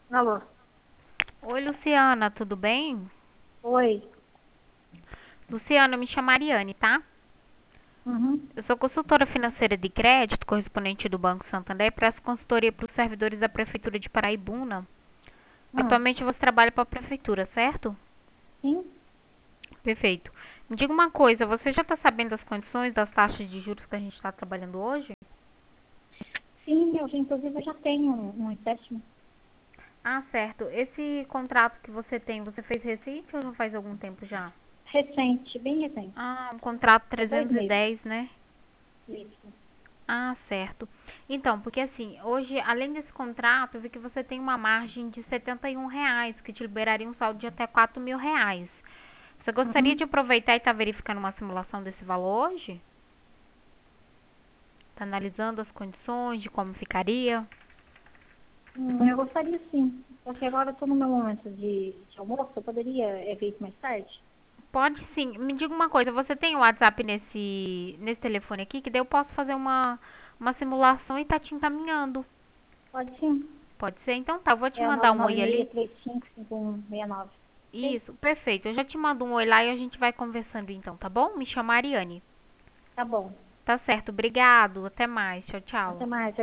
Alô? Oi, Luciana, tudo bem? Oi. Luciana, me chamo Ariane, tá? Uhum. Eu sou consultora financeira de crédito, correspondente do Banco Santander, e presto consultoria para os servidores da Prefeitura de Paraibuna. Hum. Atualmente você trabalha para a Prefeitura, certo? Sim, Perfeito. Me diga uma coisa, você já está sabendo das condições das taxas de juros que a gente está trabalhando hoje? sim, inclusive eu já tenho um empréstimo Ah, certo. Esse contrato que você tem, você fez recente ou já faz algum tempo já? recente, bem recente. Ah, um contrato Há 2 meses. 310, né? Isso. Ah, certo. Então, porque assim, hoje, além desse contrato, eu vi que você tem uma margem de R$ 71, que te liberaria um saldo de até R$ 4.000. Você gostaria de Uhum. aproveitar e estar verificando uma simulação desse valor hoje? Tá analisando as condições de como ficaria? Eu gostaria sim. Só que agora eu estou no meu momento de almoço, eu poderia ver isso mais tarde? Pode sim. Me diga uma coisa, você tem o WhatsApp nesse telefone aqui, que daí eu posso fazer uma simulação e tá te encaminhando. Pode sim. Pode ser? Então tá, eu vou te É o mandar um oi ali. 996355169. Ok? Isso, perfeito. Eu já te mando um oi lá e a gente vai conversando então, tá bom? Me chama Ariane. Tá bom. Tá certo, obrigado. Até mais. Tchau, Até tchau. mais.